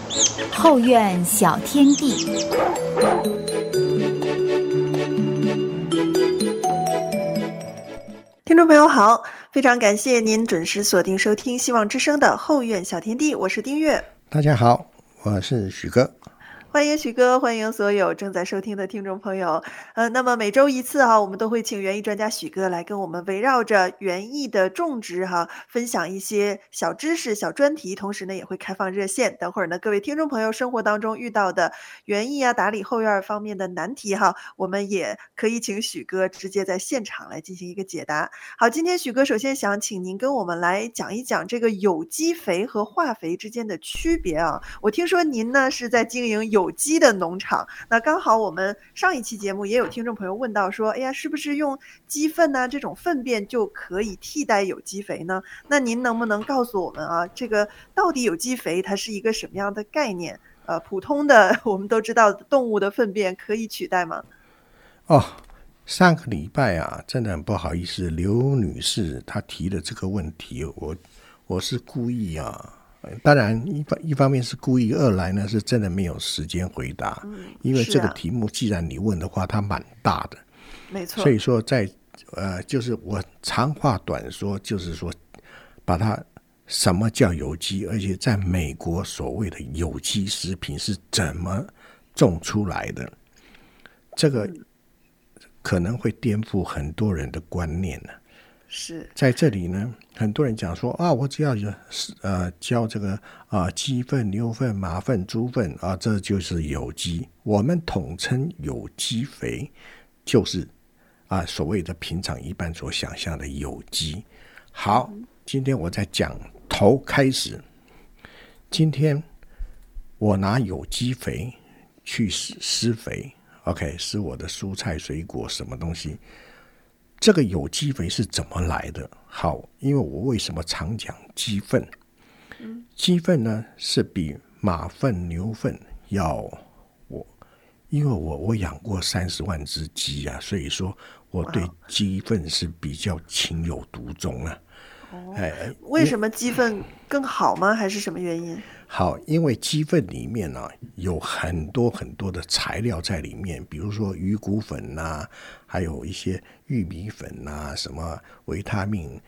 后院小天地。 听众朋友好，非常感谢您准时锁定收听希望之声的后院小天地，我是丁月。 大家好，我是许哥。 欢迎许哥，欢迎所有正在收听的听众朋友。那么每周一次我们都会请园艺专家许哥来跟我们围绕着园艺的种植分享一些小知识、小专题，同时呢也会开放热线。等会儿呢，各位听众朋友生活当中遇到的园艺打理后院方面的难题我们也可以请许哥直接在现场来进行一个解答。好，今天许哥首先想请您跟我们来讲一讲这个有机肥和化肥之间的区别我听说您呢是在经营有机的农场，那刚好我们上一期节目也有听众朋友问到说，哎呀，是不是用鸡粪这种粪便就可以替代有机肥呢？那您能不能告诉我们这个到底有机肥它是一个什么样的概念？普通的我们都知道动物的粪便可以取代吗？ 上个礼拜真的很不好意思，刘女士她提的这个问题，我是故意当然一方面是故意，二来呢是真的没有时间回答，因为这个题目既然你问的话，它蛮大的， 没错。 所以说就是我长话短说，就是说把它什么叫有机，而且在美国所谓的有机食品是怎么种出来的，这个可能会颠覆很多人的观念是在这里呢，很多人讲说我只要浇这个鸡粪、牛粪、马粪、猪粪这就是有机。我们统称有机肥，就是所谓的平常一般所想象的有机。好，今天我在讲头开始。今天我拿有机肥去施肥 ，OK， 施我的蔬菜、水果什么东西。这个有机肥是怎么来的？好，因为我为什么常讲鸡粪？鸡粪呢是比马粪、牛粪要因为我养过30万只鸡所以说我对鸡粪是比较情有独钟为什么鸡粪更好吗？还是什么原因？ 好，因为鸡粪里面有很多很多的材料在里面，比如说鱼骨粉还有一些玉米粉什么维他命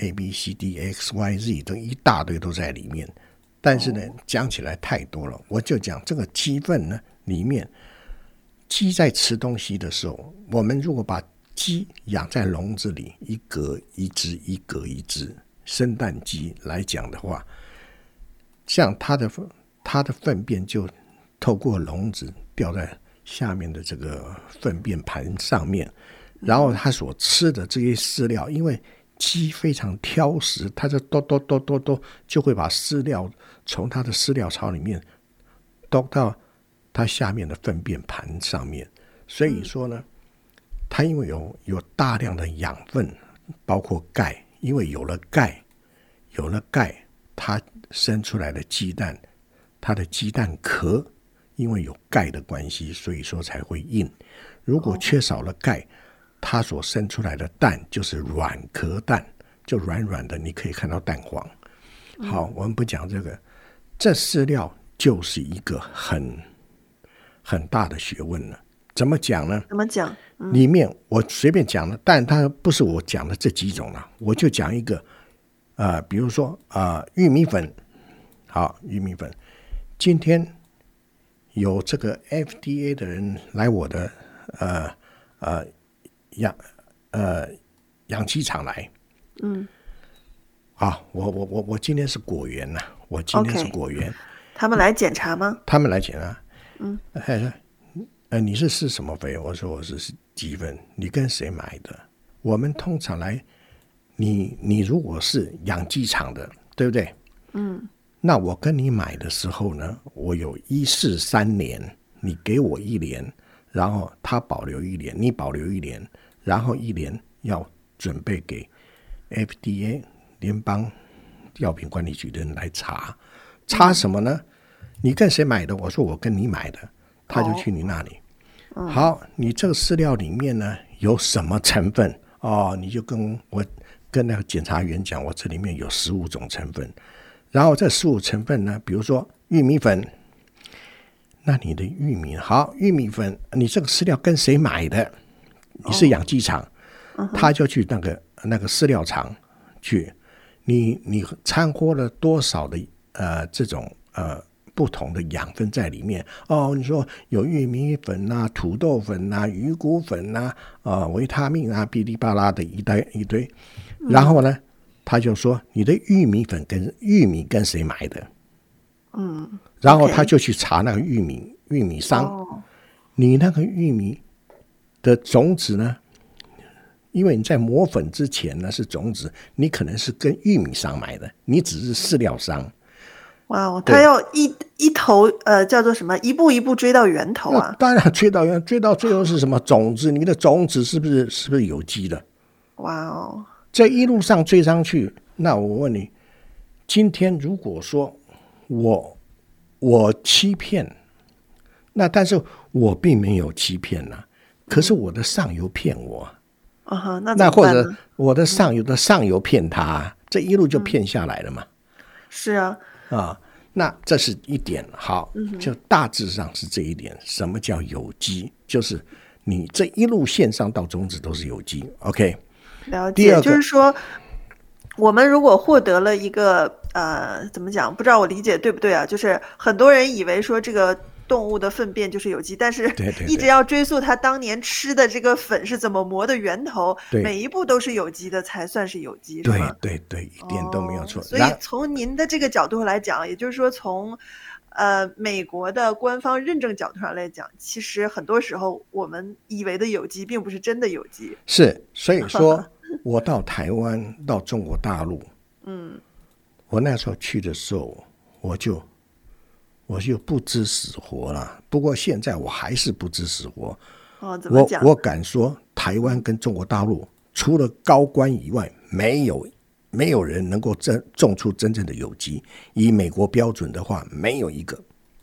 ABCDXYZ 都一大堆都在里面。但是呢讲起来太多了，我就讲这个鸡粪呢里面，鸡在吃东西的时候，我们如果把鸡养在笼子里，一格一只一格一只，生蛋鸡来讲的话，像它的粪便就透过笼子掉在下面的这个粪便盘上面，然后它所吃的这些饲料，因为鸡非常挑食，它就就会把饲料从它的饲料槽里面倒到它下面的粪便盘上面，所以说呢它因为有大量的养分，包括钙，因为有了钙它生出来的鸡蛋，它的鸡蛋壳因为有钙的关系，所以说才会硬。如果缺少了钙，它所生出来的蛋就是软壳蛋，就软软的，你可以看到蛋黄。好，我们不讲这个，这饲料就是一个很大的学问了。怎么讲呢？ 怎么讲？ 里面我随便讲了，但它不是我讲的这几种了，我就讲一个比如说玉米粉。好，玉米粉，今天有这个 FDA 的人来我的养鸡场来。我今天是果园我今天是果园。 他们来检查吗？ 他们来检查。你是施什么肥？我说我是鸡粪。你跟谁买的？我们通常来，你如果是养鸡场的，对不对？那我跟你买的时候呢，我有143年，你给我1年，然后他保留1年，你保留1年，然后1年要准备给 FDA 联邦药品管理局的人来查什么呢？你跟谁买的？我说我跟你买的，他就去你那里。好，你这个饲料里面呢有什么成分？你就跟那个检察员讲，我这里面有15种成分。然后这15成分呢，比如说玉米粉那你的玉米好，玉米粉，你这个饲料跟谁买的？你是养鸡场，他就去那个饲料厂去，你掺和了多少的这种不同的养分在里面哦？你说有玉米粉啊、土豆粉啊、鱼骨粉啊、维他命啊，哔哩吧啦的一堆，然后呢，他就说你的玉米粉跟玉米跟谁买的？然后他就去查那个玉米商，你那个玉米的种子呢？因为你在磨粉之前呢是种子，你可能是跟玉米商买的，你只是饲料商。 哇，他要一头叫做什么？一步一步追到源头啊！ 当然追到最后是什么种子？你的种子是不是有机的？ 哇哦！ 这一路上追上去，那我问你，今天如果说我欺骗，那但是我并没有欺骗可是我的上游骗我。那或者我的上游骗他，这一路就骗下来了嘛？ 是啊。 那这是一点好，就大致上是这一点。什么叫有机？就是你这一路线上到种子都是有机。OK， 了解。就是说，我们如果获得了一个怎么讲？不知道我理解对不对啊？就是很多人以为说这个动物的粪便就是有机，但是一直要追溯它当年吃的这个粉是怎么磨的源头，每一步都是有机的才算是有机，是吗？ 对，一点都没有错。 所以从您的这个角度来讲，也就是说从美国的官方认证角度上来讲，其实很多时候我们以为的有机并不是真的有机。 是，所以说我到台湾到中国大陆我那时候去的时候我就不知死活了，不过现在我还是不知死活。 怎么讲？ 我敢说台湾跟中国大陆除了高官以外，没有人能够种出真正的有机。以美国标准的话，没有一个。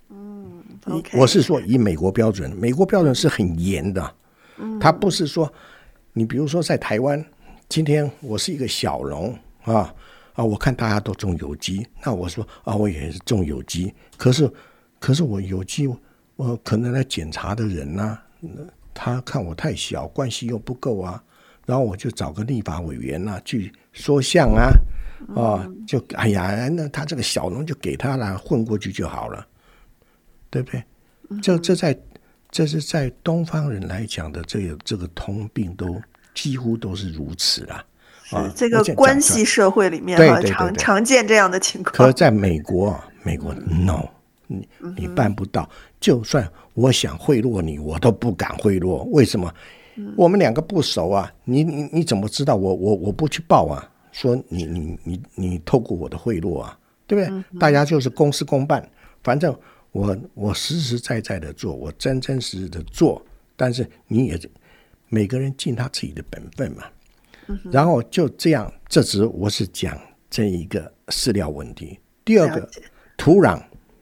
okay. 我是说以美国标准，美国标准是很严的。它不是说你比如说在台湾，今天我是一个小农我看大家都种有机，那我说我也是种有机，可是我有机，我可能来检查的人他看我太小，关系又不够然后我就找个立法委员去说项就哎呀，那他这个小农就给他了，混过去就好了，对不对？这是在东方人来讲的这个通病都几乎都是如此啦。 这个关系社会里面常见这样的情况。 可是在美国 no， 你办不到。就算我想贿赂你，我都不敢贿赂。为什么？我们两个不熟你怎么知道我不去报说你透过我的贿赂对不对？大家就是公事公办，反正我实实在在的做，我真真实实的做，但是你也每个人尽他自己的本分嘛。然后就这样，我是讲这一个饲料问题。第二个土壤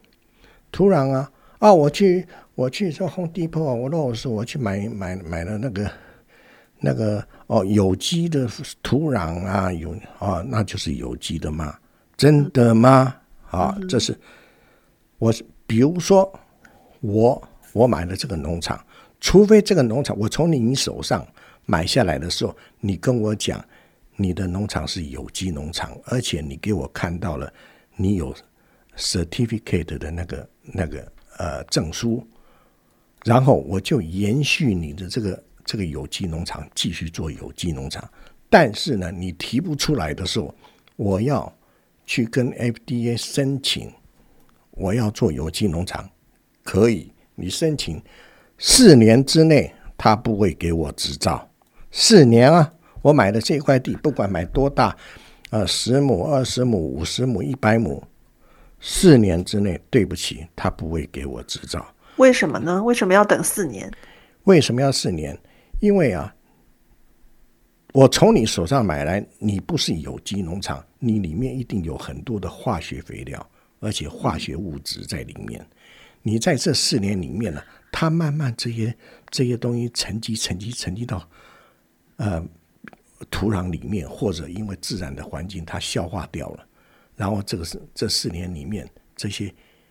我去说 Home Depot 我去买了那个有机的土壤那就是有机的吗？真的吗？这是比如说我买了这个农场，除非这个农场我从你手上买下来的时候，你跟我讲你的农场是有机农场，而且你给我看到了你有 certificate 的那个证书，然后我就延续你的这个有机农场，继续做有机农场。但是呢，你提不出来的时候，我要去跟 FDA 申请，我要做有机农场，可以，你申请4年之内，他不会给我执照。4年我买的这块地，不管买多大，10亩、20亩、50亩、100亩，4年之内，对不起，他不会给我执照。 为什么呢？为什么要等4年？ 为什么要4年？因为我从你手上买来，你不是有机农场，你里面一定有很多的化学肥料，而且化学物质在里面。你在这4年里面它慢慢这些东西沉积到土壤里面，或者因为自然的环境它消化掉了，然后这4年里面这些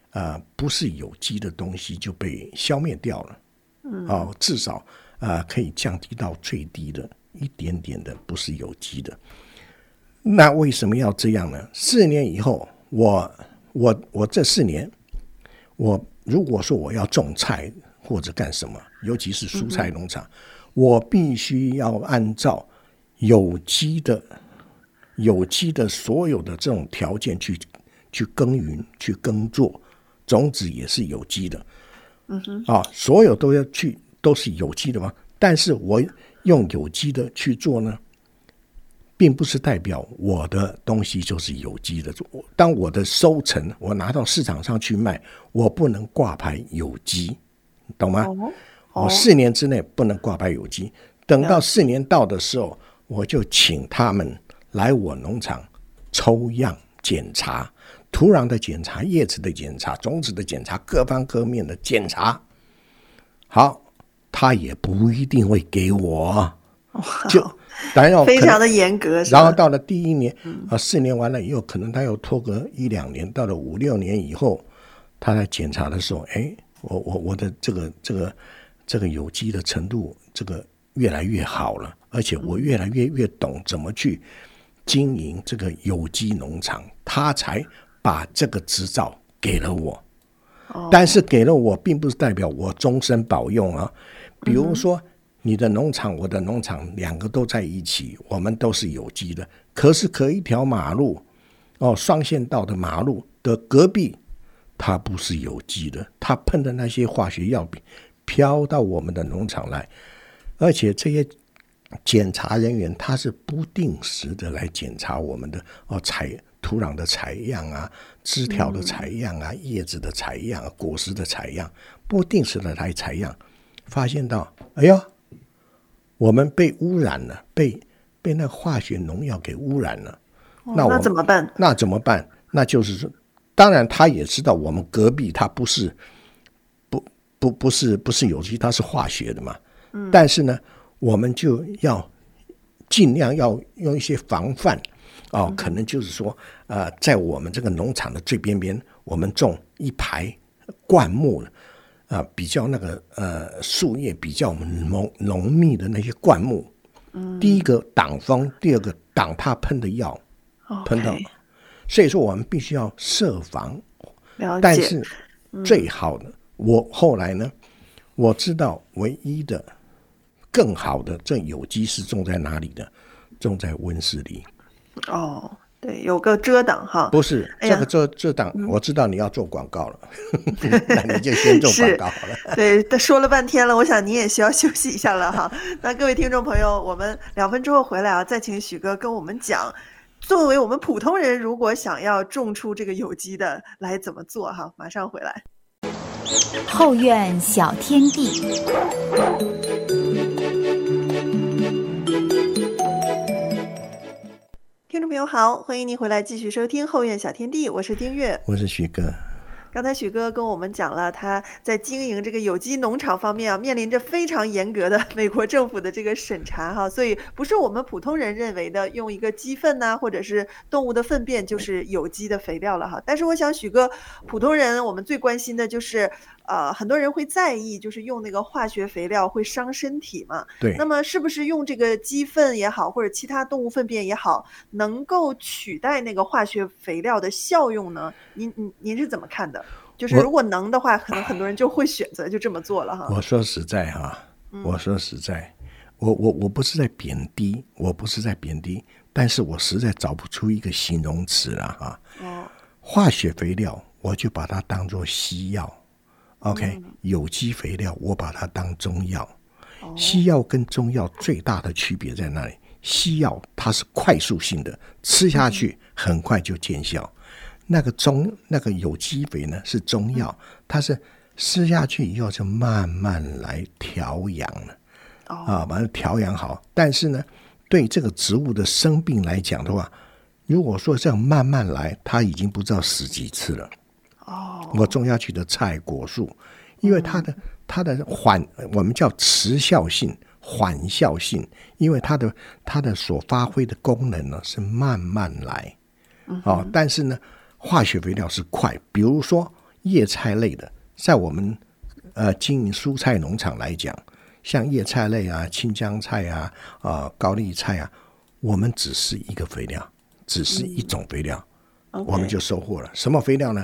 不是有机的东西就被消灭掉了，至少可以降低到最低的一点点的不是有机的。那为什么要这样呢？4年以后，我这4年，我如果说我要种菜或者干什么，尤其是蔬菜农场，我必须要按照有机的所有的这种条件去耕耘去耕作，种子也是有机的，所有都是有机的嘛。但是我用有机的去做呢，并不是代表我的东西就是有机的。当我的收成我拿到市场上去卖，我不能挂牌有机，懂吗？我4年之内不能挂牌有机，等到4年到的时候，我就请他们来我农场抽样检查，土壤的检查、叶子的检查、种子的检查，各方各面的检查。好，他也不一定会给我，就当然非常的严格。 然后到了第1年，4年完了以后，可能他又拖个1-2年，到了5、6年以后，他来检查的时候，我的这个有机的程度，这个越来越好了，而且我越来越懂怎么去经营这个有机农场，他才把这个执照给了我。但是给了我并不是代表我终身保用啊。比如说你的农场我的农场2个都在一起，我们都是有机的，可是隔一条马路双线道的马路的隔壁它不是有机的，它喷的那些化学药品飘到我们的农场来，而且这些检查人员他是不定时的来检查我们的土壤的采样啊，枝条的采样啊，叶子的采样啊，果实的采样，不定时的来采样，发现到我们被污染了，被那化学农药给污染了。 那怎么办？ 那就是说，当然他也知道我们隔壁它不是有机，它是化学的嘛。但是呢，我们就要尽量要用一些防范可能就是说在我们这个农场的最边边，我们种一排灌木比较那个树叶比较浓密的那些灌木，第一个挡风，第二个挡它喷的药，喷到，所以说我们必须要设防。但是最好的，我后来呢，我知道唯一的更好的这有机是种在哪里的？种在温室里。 对，有个遮挡哈。 不是，这个遮挡，我知道你要做广告了，那你就先做广告好了。 对，说了半天了，我想你也需要休息一下了哈。那各位听众朋友，我们2分之后回来再请许哥跟我们讲，作为我们普通人，如果想要种出这个有机的来怎么做哈。马上回来。 后院小天地。 听众朋友好，欢迎您回来继续收听后院小天地，我是丁月， 我是许哥。 刚才许哥跟我们讲了他在经营这个有机农场方面面临着非常严格的美国政府的这个审查哈，所以不是我们普通人认为的用一个鸡粪或者是动物的粪便就是有机的肥料了哈。但是我想许哥，普通人我们最关心的就是很多人会在意，就是用那个化学肥料会伤身体嘛。 对。 那么是不是用这个鸡粪也好，或者其他动物粪便也好，能够取代那个化学肥料的效用呢？您是怎么看的？就是如果能的话，可能很多人就会选择就这么做了哈。 我说实在我不是在贬低，但是我实在找不出一个形容词了哈。化学肥料我就把它当作西药。OK， 有机肥料我把它当中药。西药跟中药最大的区别在哪里？西药它是快速性的，吃下去很快就见效。那个有机肥呢是中药，它是吃下去以后就慢慢来调养了，把它调养好。但是呢，对这个植物的生病来讲的话，如果说这样慢慢来，它已经不知道死几次了。我种下去的菜果树，因为它的我们叫持效性、缓效性，因为它的所发挥的功能呢是慢慢来。但是呢，化学肥料是快，比如说叶菜类的，在我们经营蔬菜农场来讲，像叶菜类啊、青江菜啊、高丽菜啊，我们只是一个肥料，只是一种肥料，我们就收获了。什么肥料呢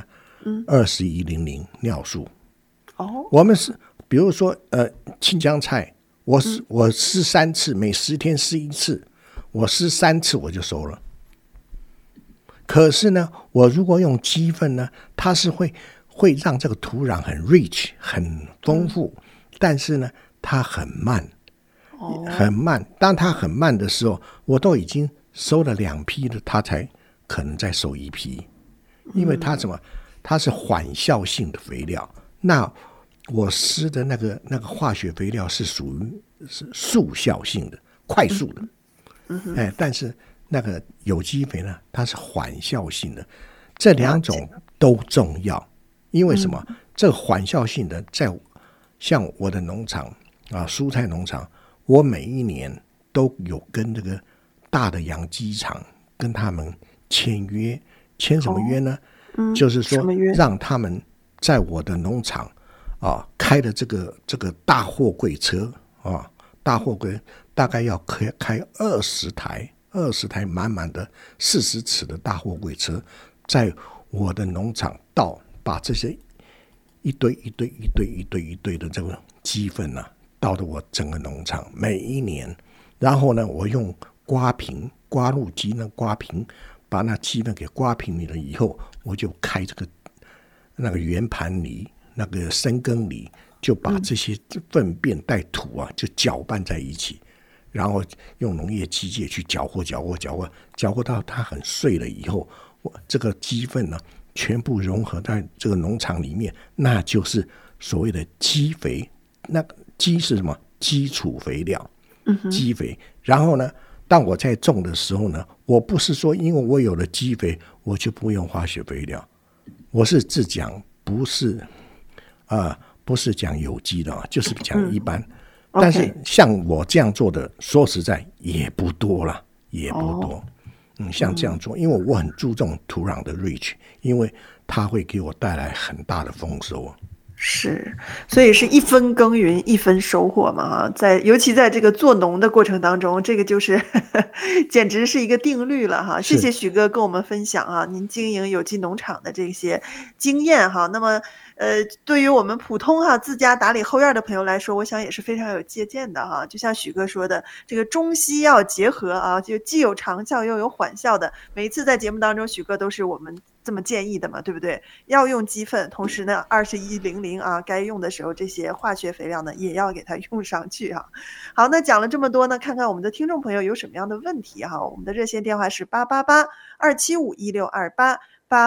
？2100尿素。我们是比如说青江菜，我施3次，每10天施1次，我施3次我就收了。可是呢，我如果用鸡粪呢，它是会让这个土壤很 rich 很丰富，但是呢它很慢，很慢。当它很慢的时候，我都已经收了2批了，它才可能再收1批，因为它它是缓效性的肥料。那我施的那个化学肥料是属于速效性的，快速的，但是那个有机肥呢，它是缓效性的，这2种都重要。因为什么？这个缓效性的，像我的农场蔬菜农场，我每一年都有跟这个大的养鸡场跟他们签约，签什么约呢？就是说让他们在我的农场开的这个大货柜车大货柜大概要开20台满满的40尺的大货柜车，在我的农场把这些一堆的这个鸡粪倒到我整个农场每一年，然后呢，我用刮路机刮平，把那鸡粪给刮平了以后，我就开那个圆盘犁，那个深耕犁，就把这些粪便带土就搅拌在一起，然后用农业机械去搅和到它很碎了以后，这个鸡粪呢全部融合在这个农场里面，那就是所谓的鸡肥。那鸡是什么？基础肥料，鸡肥。然后呢，当我在种的时候呢，我不是说因为我有了鸡肥我就不用化学肥料，我是只讲不是讲有机的，就是讲一般。但是像我这样做的，说实在也不多了，也不多。像这样做，因为我很注重土壤的 rich， 因为它会给我带来很大的丰收。 是，所以是一分耕耘一分收获嘛，尤其在这个做农的过程当中，这个就是简直是一个定律了哈。谢谢许哥跟我们分享您经营有机农场的这些经验哈。那么对于我们普通自家打理后院的朋友来说，我想也是非常有借鉴的哈。就像许哥说的，这个中西药结合就既有长效又有缓效的。每一次在节目当中，许哥都是我们这么建议的嘛，对不对？要用鸡粪，同时呢2100该用的时候这些化学肥料呢也要给它用上去哈。好，那讲了这么多呢，看看我们的听众朋友有什么样的问题哈。我们的热线电话是888-275-1628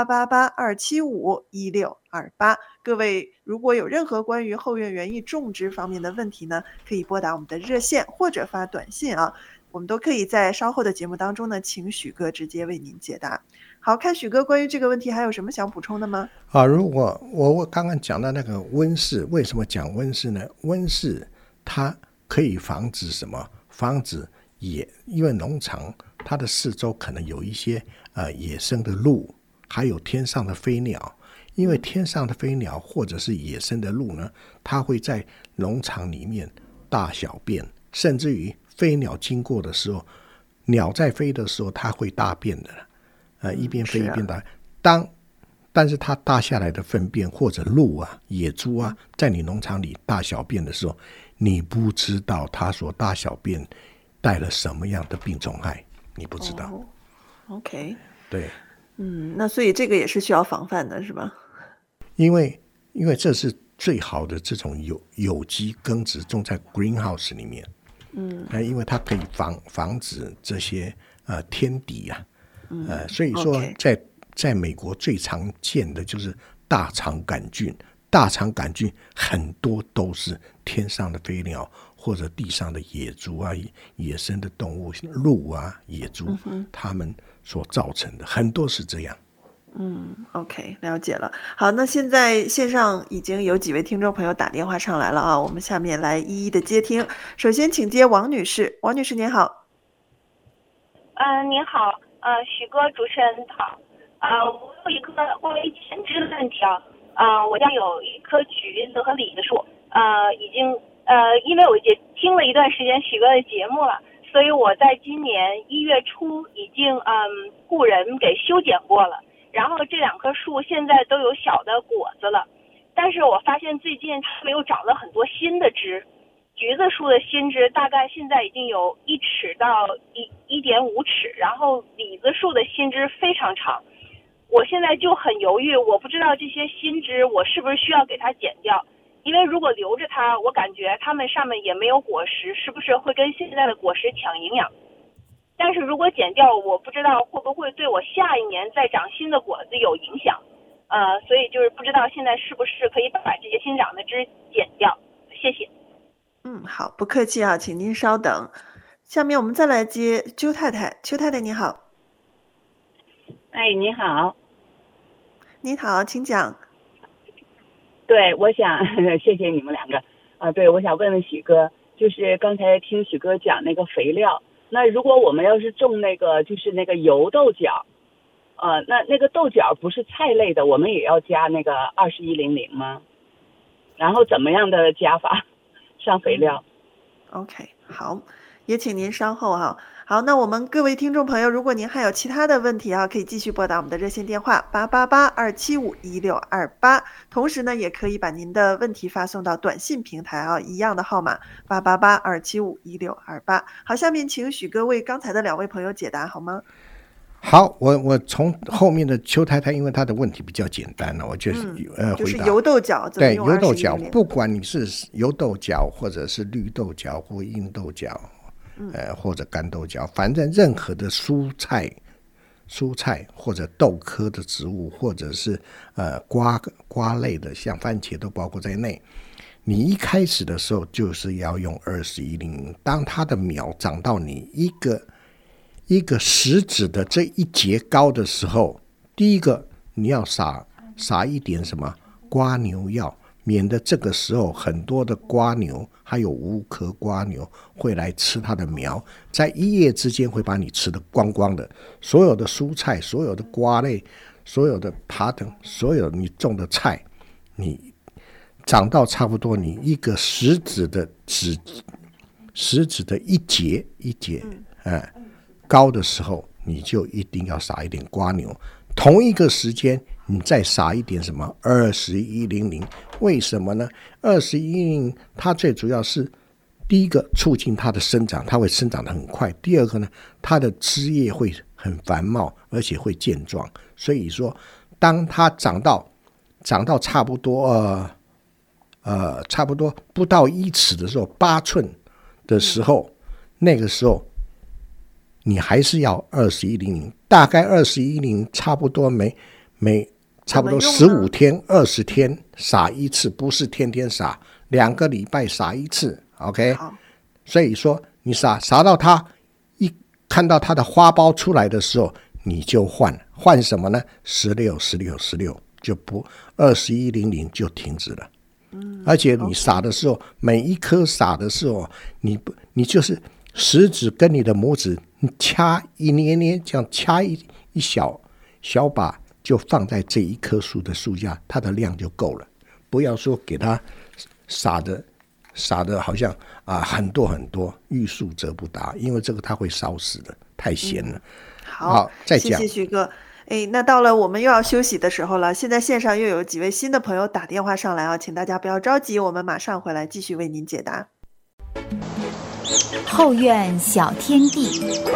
888-275-1628。各位如果有任何关于后院园艺种植方面的问题呢，可以拨打我们的热线或者发短信我们都可以在稍后的节目当中呢，请许哥直接为您解答。好，看许哥关于这个问题还有什么想补充的吗？ 如果我刚刚讲到那个温室，为什么讲温室呢？温室它可以防止什么？防止因为农场它的四周可能有一些野生的鹿，还有天上的飞鸟。因为天上的飞鸟或者是野生的鹿呢，它会在农场里面大小便，甚至于飞鸟经过的时候，鸟在飞的时候它会大便的，一边飞一边大。但是它大下来的粪便或者鹿野猪在你农场里大小便的时候，你不知道它所大小便带了什么样的病虫害，你不知道。 OK， 对， 那所以这个也是需要防范的，是吧？ 因为这是最好的这种有机耕植，种在 greenhouse 里面。因为它可以防止这些天敌所以说在美国最常见的就是大肠杆菌。大肠杆菌很多都是天上的飞鸟或者地上的野猪野生的动物鹿野猪它们所造成的，很多是这样。 OK， 了解了。好，那现在线上已经有几位听众朋友打电话上来了我们下面来一一的接听。首先请接王女士。王女士您好。 您好，许哥主持人好。我有一个关于减脂的问题我家有一棵橘子和李子树，已经因为我也听了一段时间许哥的节目了，所以我在今年1月初已经雇人给修剪过了，然后这2棵树现在都有小的果子了，但是我发现最近它们又长了很多新的枝。橘子树的新枝大概现在已经有1尺到1.5尺，然后李子树的新枝非常长。我现在就很犹豫，我不知道这些新枝我是不是需要给它剪掉，因为如果留着它，我感觉它们上面也没有果实，是不是会跟现在的果实抢营养？但是如果剪掉，我不知道会不会对我下一年再长新的果子有影响。所以就是不知道现在是不是可以把这些新长的枝剪掉。谢谢。 好，不客气啊，请您稍等。下面我们再来接邱太太。邱太太你好。 哎，你好。 你好，请讲。 对，我想谢谢你们2个。对，我想问问许哥，就是刚才听许哥讲那个肥料，那如果我们要是种那个就是那个油豆角，那个豆角不是菜类的，我们也要加那个2100吗？然后怎么样的加法上肥料 ？OK， 好，也请您稍后哈。好，那我们各位听众朋友，如果您还有其他的问题可以继续拨打我们的热线电话888-275-1628，同时呢，也可以把您的问题发送到短信平台一样的号码888-275-1628。好，下面请许哥为刚才的2位朋友解答好吗？ 好，我从后面的邱太太，因为她的问题比较简单了，我就是就是油豆角怎么用对，油豆角，不管你是油豆角或者是绿豆角或硬豆角，或者干豆角，反正任何的蔬菜或者豆科的植物，或者是瓜类的，像番茄都包括在内。你一开始的时候就是要用2100，当它的苗长到你一个食指的这一节高的时候，第一个你要撒一点什么瓜牛药，免得这个时候很多的瓜牛还有无壳瓜牛会来吃它的苗，在一夜之间会把你吃得光光的。所有的蔬菜，所有的瓜类，所有的爬藤，所有你种的菜，你长到差不多你一个食指的一节高的时候，你就一定要撒一点瓜牛。同一个时间你再撒一点什么2100，为什么呢？2100它最主要是第一个促进它的生长，它会生长得很快；第二个呢，它的枝叶会很繁茂，而且会健壮。所以说，当它长到差不多不到1尺的时候，8寸的时候，那个时候你还是要2100，大概2100差不多差不多15天20天撒一次，不是天天撒，2个礼拜撒一次 OK。 所以说你撒到它一看到它的花苞出来的时候，你就换什么呢？16就不2100就停止了。而且你撒的时候，每一颗撒的时候，你就是食指跟你的拇指掐一捏，这样掐一小把，就放在这一棵树的树下，它的量就够了。不要说给它撒的好像很多，欲速则不达，因为这个它会烧死的，太咸了。好，再讲。 谢谢许哥。那到了我们又要休息的时候了，现在线上又有几位新的朋友打电话上来请大家不要着急，我们马上回来继续为您解答。 后院小天地，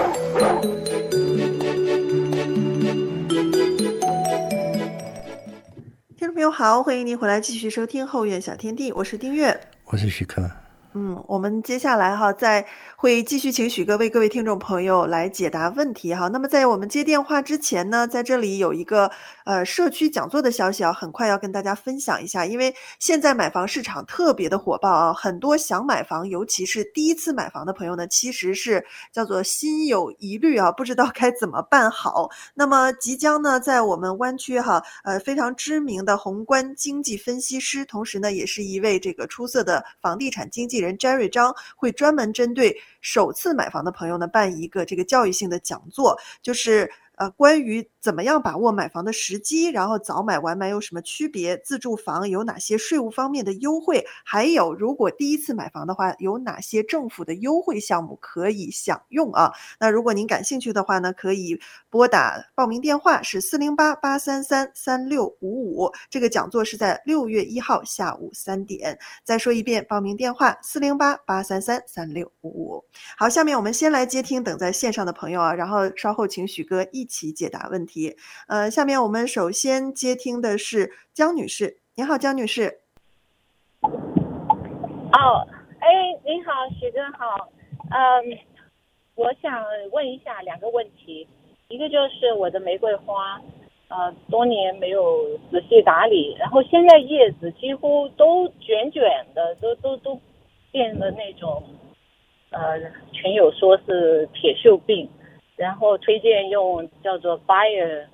听众朋友好，欢迎您回来继续收听后院小天地，我是丁月， 我是许克。 我们接下来再会继续请许哥为各位听众朋友来解答问题那么在我们接电话之前呢，在这里有一个社区讲座的消息很快要跟大家分享一下。因为现在买房市场特别的火爆很多想买房，尤其是第一次买房的朋友呢，其实是叫做心有疑虑不知道该怎么办好。那么即将呢，在我们湾区非常知名的宏观经济分析师，同时呢也是一位这个出色的房地产经纪人 Jerry 张，会专门针对首次买房的朋友呢办一个这个教育性的讲座，就是关于怎么样把握买房的时机，然后早买晚买有什么区别，自住房有哪些税务方面的优惠，还有如果第一次买房的话，有哪些政府的优惠项目可以享用啊。那如果您感兴趣的话呢，可以拨打报名电话是408-833-3655，这个讲座是在6月1号下午3点。再说一遍，报名电话408-833-3655。好，下面我们先来接听等在线上的朋友啊，然后稍后请许哥一起解答问题。下面我们首先接听的是江女士。您好，江女士。 你好，许哥好。我想问一下2个问题，一个就是我的玫瑰花，多年没有仔细打理，然后现在叶子几乎都卷卷的，都变得那种，全有说是铁锈病，然后推荐用叫做 Bayer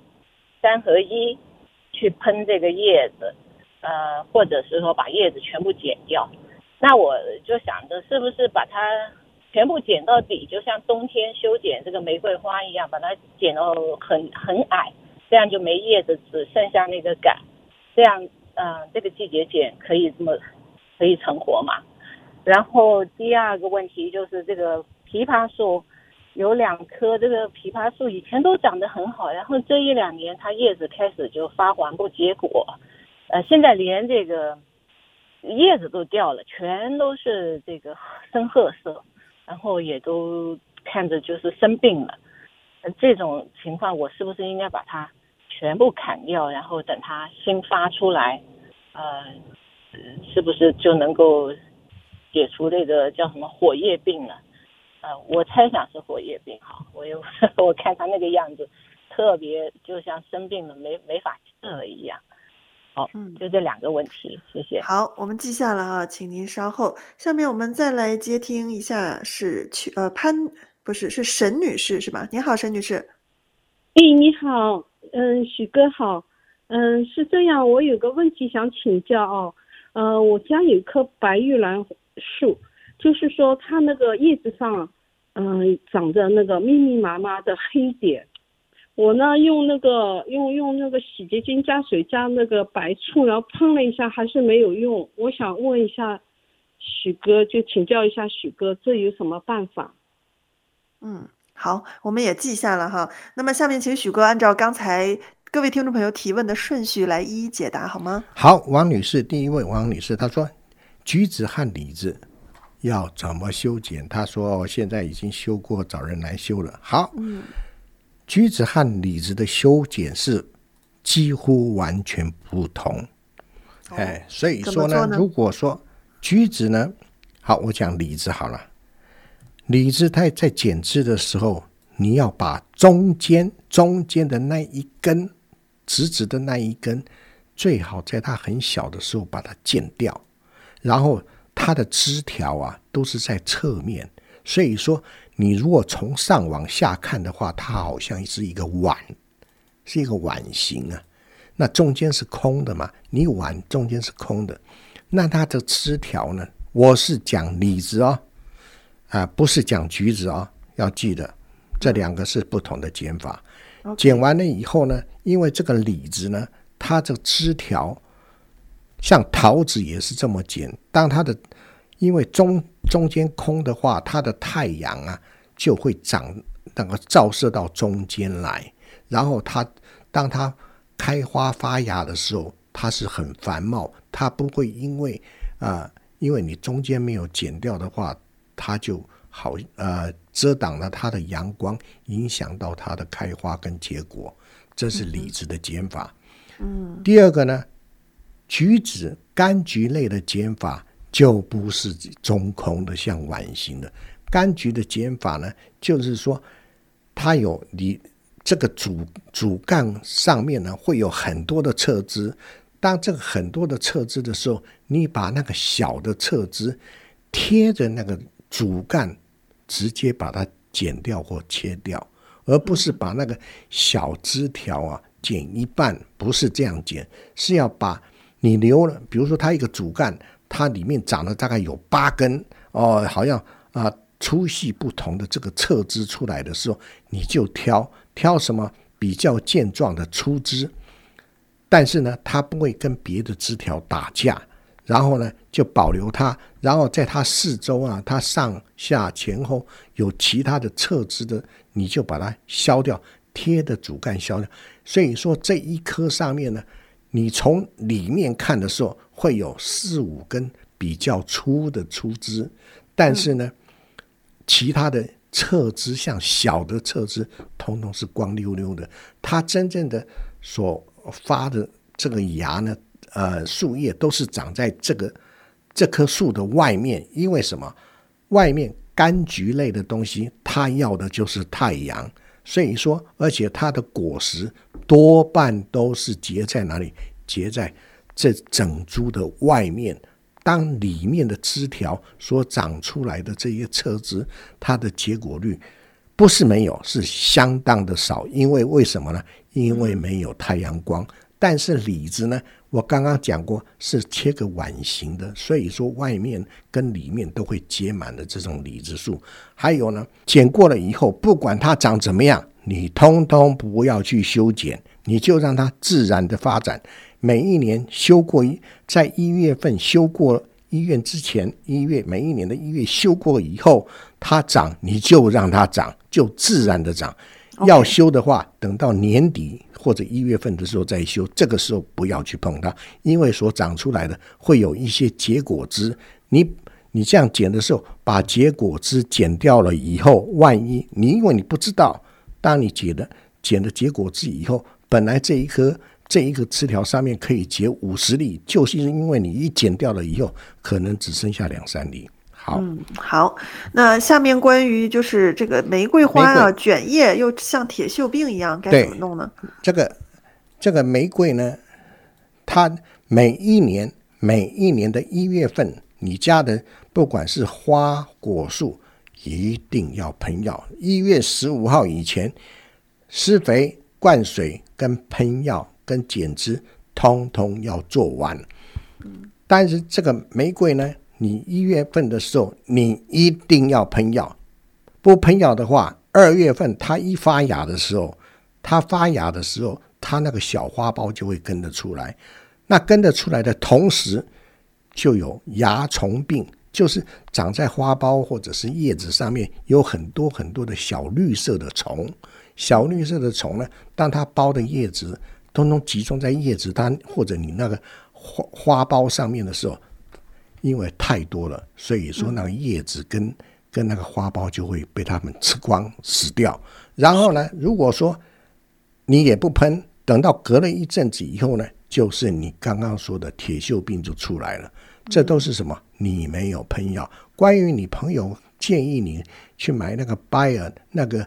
3合1去喷这个叶子，或者是说把叶子全部剪掉。那我就想着是不是把它全部剪到底，就像冬天修剪这个玫瑰花一样，把它剪到很矮，这样就没叶子，只剩下那个杆，这样这个季节剪可以成活嘛。然后第二个问题就是这个枇杷树，有2棵这个枇杷树以前都长得很好，然后这1-2年它叶子开始就发黄不结果，现在连这个叶子都掉了，全都是这个深褐色，然后也都看着就是生病了。这种情况我是不是应该把它全部砍掉，然后等它新发出来，是不是就能够解除这个叫什么火叶病了？我猜想是火叶病哈，我看它那个样子，特别就像生病了没法治了一样。好，就这2个问题，谢谢。 好，我们记下了啊，请您稍后。下面我们再来接听一下是沈女士是吧？您好，沈女士。 你好，许哥好，是这样，我有个问题想请教哦，我家有一棵白玉兰树，就是说它那个叶子上，长着那个密密麻麻的黑点。我呢用那个洗洁精加水加那个白醋，然后喷了一下还是没有用。我想问一下许哥，就请教一下许哥，这有什么办法？ 好，我们也记下了哈。那么下面请许哥按照刚才各位听众朋友提问的顺序来一一解答好吗？ 好，王女士，第一位王女士她说橘子和李子要怎么修剪，她说现在已经修过，找人来修了。好，橘子和李子的修剪是几乎完全不同。所以说呢，如果说橘子呢，好，我讲李子好了。李子它在剪枝的时候，你要把中间的那一根直直的那一根，最好在它很小的时候把它剪掉，然后它的枝条啊都是在侧面，所以说你如果从上往下看的话，它好像是一个碗，是一个碗形啊。那中间是空的嘛，你碗中间是空的，那它的枝条呢，我是讲李子哦，不是讲橘子哦，要记得这2个是不同的剪法。剪完了以后呢，因为这个李子呢，它这个枝条像桃子也是这么剪，当它的因为中间空的话，它的太阳啊就会那个照射到中间来，然后当它开花发芽的时候，它是很繁茂，它不会因为你中间没有剪掉的话，它就好遮挡了它的阳光，影响到它的开花跟结果，这是李子的剪法。第二个呢，橘子柑橘类的剪法就不是中空的像碗形的，柑橘的剪法呢，就是说它有这个主干上面呢会有很多的侧枝，当这个很多的侧枝的时候，你把那个小的侧枝贴着那个主干直接把它剪掉或切掉，而不是把那个小枝条啊剪一半，不是这样剪，是要把你留了，比如说它一个主干，它里面长了大概有8根好像粗细不同的这个侧枝出来的时候，你就挑什么比较健壮的粗枝，但是呢它不会跟别的枝条打架，然后呢就保留它，然后在它四周啊，它上下前后有其他的侧枝的，你就把它削掉，贴的主干削掉。所以说这一棵上面呢，你从里面看的时候会有4-5根比较粗的粗枝，但是呢其他的侧枝像小的侧枝通通是光溜溜的。它真正的所发的这个芽呢，树叶都是长在这棵树的外面。因为什么？外面柑橘类的东西它要的就是太阳，所以说而且它的果实多半都是结在哪里？结在这整株的外面。当里面的枝条所长出来的这些侧枝，它的结果率不是没有，是相当的少。因为为什么呢？因为没有太阳光。但是李子呢，我刚刚讲过是切个碗形的，所以说外面跟里面都会结满了这种李子树。还有呢，剪过了以后，不管它长怎么样，你通通不要去修剪，你就让它自然的发展。每一年修过，在1月份修过1月之前，1月每一年的1月修过以后，它长你就让它长，就自然的长。要修的话，等到年底或者1月份的时候再修，这个时候不要去碰它，因为所长出来的会有一些结果枝。你这样剪的时候，把结果枝剪掉了以后，万一因为你不知道，当你剪了结果枝以后，本来这一个枝条上面可以结50粒，就是因为你一剪掉了以后，可能只剩下2-3粒。好， 好，那下面关于就是这个玫瑰花啊，卷叶又像铁锈病一样，该怎么弄呢？ 这个玫瑰呢，它每一年的1月份，你家的不管是花果树，一定要喷药。1月15号以前，施肥、灌水跟喷药跟剪枝通通要做完。但是这个玫瑰呢，你1月份的时候你一定要喷药，不喷药的话，2月份它一发芽的时候，它那个小花苞就会跟得出来。那跟得出来的同时，就有蚜虫病，就是长在花苞或者是叶子上面有很多很多的小绿色的虫。小绿色的虫呢，当它包的叶子通通集中在叶子端或者你那个花苞上面的时候，因为太多了，所以说那个叶子跟那个花苞就会被它们吃光死掉。然后呢，如果说你也不喷，等到隔了一阵子以后呢，就是你刚刚说的铁锈病就出来了。这都是什么？你没有喷药。关于你朋友建议你去买那个 Bayer 那个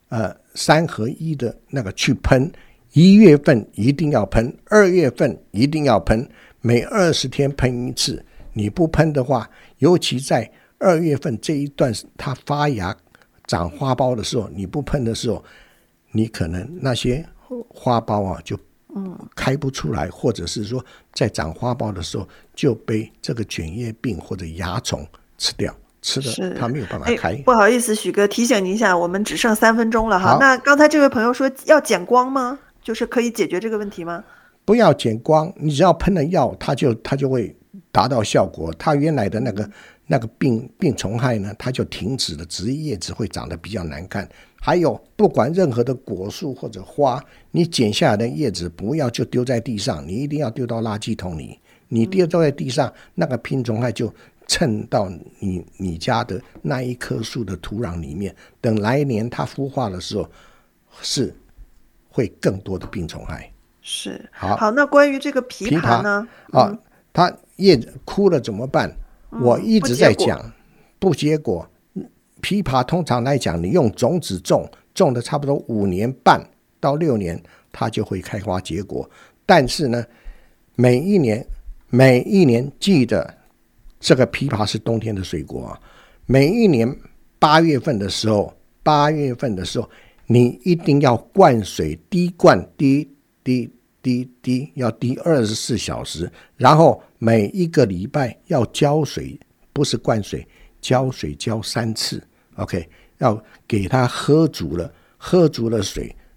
3合1的那个去喷，1月份一定要喷，2月份一定要喷，每20天喷一次。你不喷的话，尤其在2月份这一段它发芽长花苞的时候，你不喷的时候，你可能那些花苞啊就开不出来，或者是说在长花苞的时候就被这个卷叶病或者蚜虫吃掉，吃的它没有办法开。 不好意思，许哥提醒您一下，我们只剩3分钟了哈。那刚才这位朋友说要剪光吗？就是可以解决这个问题吗？ 不要剪光，你只要喷了药，它就会达到效果。它原来的那个病虫害呢，它就停止了，只是叶子会长得比较难看。还有不管任何的果树或者花，你剪下来的叶子不要就丢在地上，你一定要丢到垃圾桶里。你丢在地上，那个病虫害就蹭到你家的那一棵树的土壤里面，等来年它孵化的时候，是会更多的病虫害。 是好，那关于这个枇杷呢？ 它叶子枯了怎么办？我一直在讲，不结果。枇杷通常来讲，你用种子种的差不多5年半到6年，它就会开花结果。但是呢，每一年记得这个枇杷是冬天的水果啊。每一年8月份的时候，你一定要灌水，滴灌滴要滴24小时，然后每一个礼拜要浇水，不是灌水，浇水浇3次。OK， 要给它喝足了水，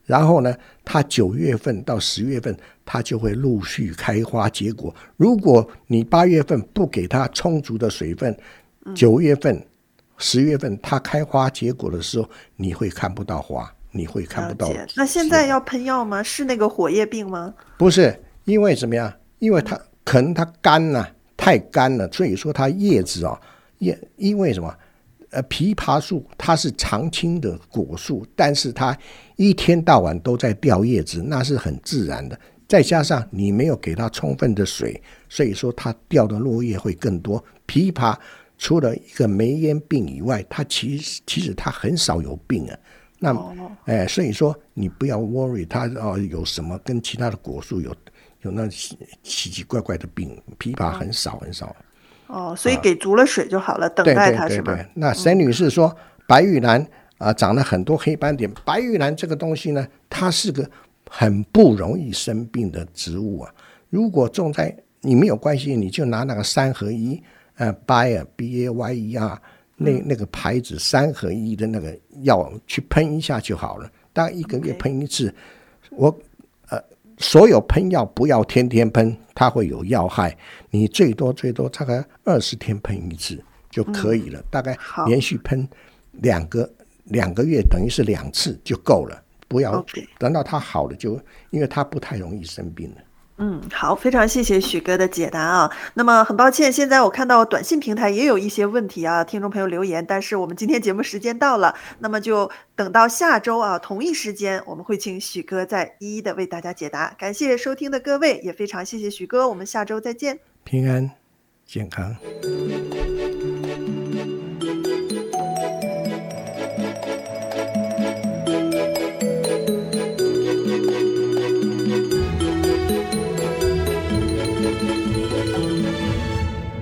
然后呢，它9月份到10月份，它就会陆续开花结果。如果你8月份不给它充足的水分，9月份、10月份它开花结果的时候，你会看不到花，你会看不到。 那现在要喷药吗？是那个火叶病吗？ 不是，因为怎么样？因为它可能它干了，太干了，所以说它叶子因为什么？枇杷树它是常青的果树，但是它一天到晚都在掉叶子，那是很自然的。再加上你没有给它充分的水，所以说它掉的落叶会更多。枇杷除了一个霉烟病以外，它其实它很少有病啊。那所以说你不要 worry 它有什么跟其他的果树有那奇奇怪怪的病，枇杷很少很少。 所以给足了水就好了，等待它是吧？ 对。那沈女士说，白玉兰长了很多黑斑点。白玉兰这个东西呢，它是个很不容易生病的植物啊。如果种在你没有关系，你就拿那个3合1Bayer BAYER 那个牌子3合1的那个药去喷一下就好了，大概1个月喷一次。所有喷药不要天天喷，它会有药害，你最多大概20天喷一次就可以了，大概连续喷2个月，等于是2次就够了，不要等到它好了因为它不太容易生病了。 好，非常谢谢许哥的解答啊。那么很抱歉，现在我看到短信平台也有一些问题啊，听众朋友留言，但是我们今天节目时间到了，那么就等到下周啊，同一时间我们会请许哥再一一的为大家解答。感谢收听的各位，也非常谢谢许哥，我们下周再见， 平安健康。